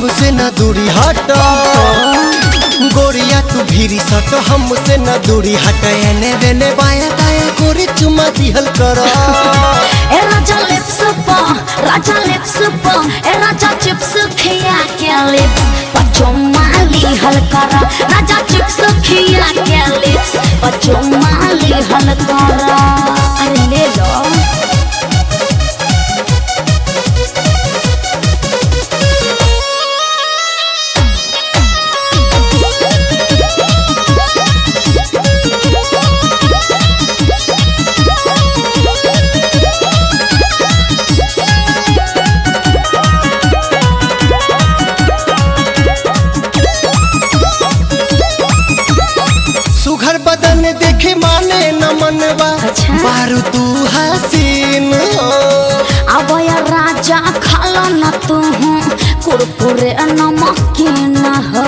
हमसे न दूरी हट गोरिया तू भीरी सट हमसे न दूरी हट एने वेने बाया दाया गोरी चुमा दिहल कर ए राजा लिप्स पा राजा लिप्स पा ए राजा चिप्स खिया के लिप्स पचुमा लिहल कर राजा चिप्स खिया के लिप्स पचुमा लिहल कर अरे ले लो सुघर बदन देखे माने न मनवा अच्छा। बारू तू हसीन हो आवया राजा खाला न तू कुरकुरे नमकीन हो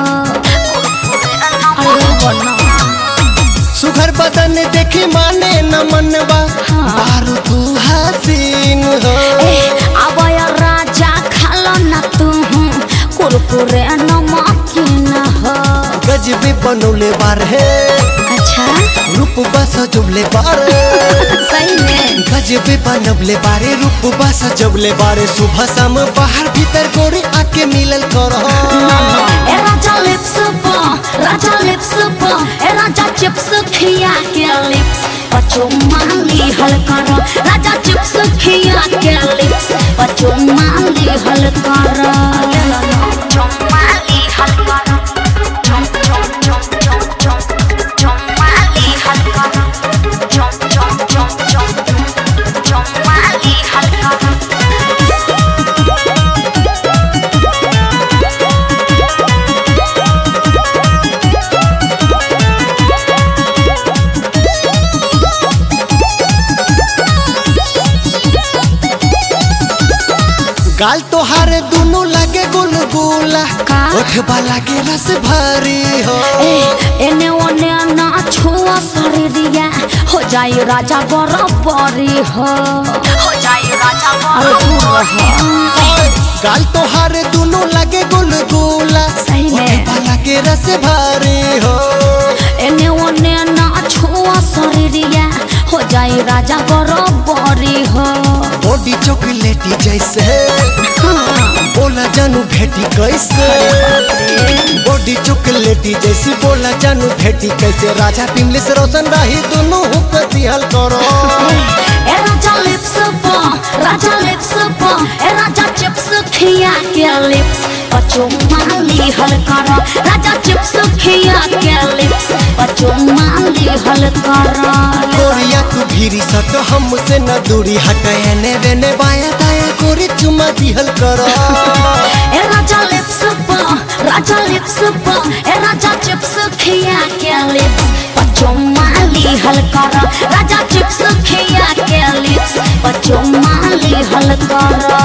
अरे बना सुघर बदन देखे माने न मनवा हाँ। बारू तू हसीन हो आवया राजा खाला न तू कुरकुरे नमकीन हो गजबे बनौले बार है अच्छा रूप बस जुबले बार सही में गजबे बनौले बारे रूप बस जुबले बारे सुबह शाम बाहर भीतर गोरी आके मिलल कर ए राजा लिप्स पा राजा लिप्स पा ए राजा चिप्स खिया के लिप्स पचुमा लिहल कर राजा चिप्स खिया के लिप्स पचुमा लिहल कर चुम्मा लिहल कर चुम चुम चुम चुम चुम चुम्मा लिहल कर चुम चुम चुम चुम चुम्मा लिहल कर गाल तोहार दोनों लगे गुलगुला का? ओठबा लागे रस भरी हो एने ओने ना छुआ शरीरिया हो जाई राजा बराबरी हो जाई राजा बराबरी गाल तोहार दोनों लगे गुलगुला सही में। ओठबा लागे रस भरी हो एने ओने ना छुआ शरीरिया हो जाई राजा बराबरी हो बॉडी चॉकलेटी जैसे बोला जानू भेटी कैसे बॉडी चॉकलेटी जैसी बोला जानू भेटी कैसे राजा पिमलेस रोशन राही दोनों हुक दिहल करो ए राजा लिप्स पा राजा लिप्स पा ए राजा चिप्स खिया के लिप्स पचुमा लिहल कर राजा चिप्स खिया के लिप्स पचुमा लिहल कर गोरिया तू भीरी सट हमसे न दूरी हट एने वेने बाया दाया गोरी चुमा दिहल करो ए राजा लिप्स पा राजा लिप्स पा ए राजा चिप्स खिया के लिप्स पचुमा लिहल कर राजा चिप्स खिया के लिप्स पचुमा लिहल कर